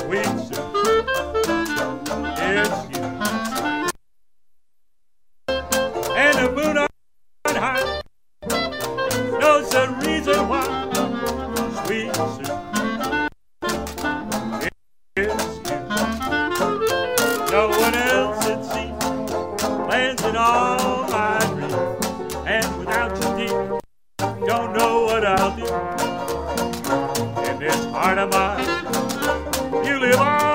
sweet Sue, it's you. And the moon on high knows the reason why, sweet Sue, it's you. No one else, it seems, lands in all my dreams, and without you, dear, don't know what I'll do. In this heart of mine, you live on.